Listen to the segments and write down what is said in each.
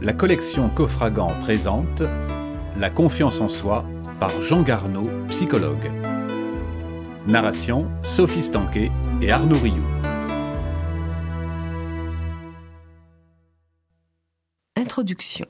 La collection Coffragan présente La confiance en soi par Jean Garneau, psychologue. Narration Sophie Stanquet et Arnaud Rioux. Introduction.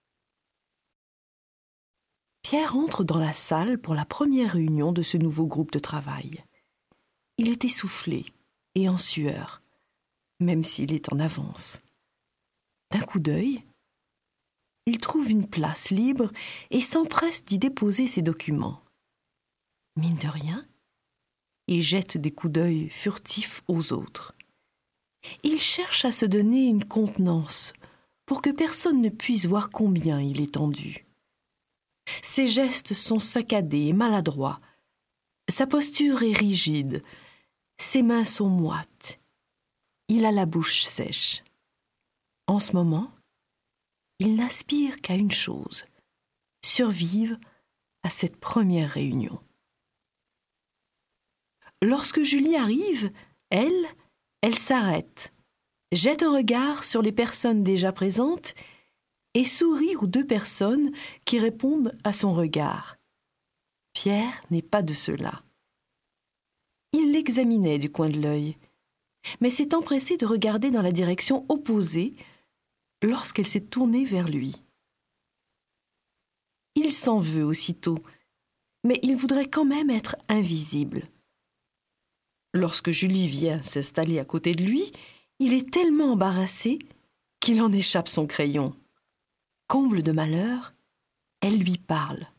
Pierre entre dans la salle pour la première réunion de ce nouveau groupe de travail. Il est essoufflé et en sueur, même s'il est en avance. D'un coup d'œil, il trouve une place libre et s'empresse d'y déposer ses documents. Mine de rien, il jette des coups d'œil furtifs aux autres. Il cherche à se donner une contenance pour que personne ne puisse voir combien il est tendu. Ses gestes sont saccadés et maladroits. Sa posture est rigide. Ses mains sont moites. Il a la bouche sèche. En ce moment, il n'aspire qu'à une chose, survivre à cette première réunion. Lorsque Julie arrive, elle s'arrête, jette un regard sur les personnes déjà présentes et sourit aux deux personnes qui répondent à son regard. Pierre n'est pas de ceux-là. Il l'examinait du coin de l'œil, mais s'est empressé de regarder dans la direction opposée lorsqu'elle s'est tournée vers lui. Il s'en veut aussitôt, mais il voudrait quand même être invisible. Lorsque Julie vient s'installer à côté de lui, il est tellement embarrassé qu'il en échappe son crayon. Comble de malheur, elle lui parle.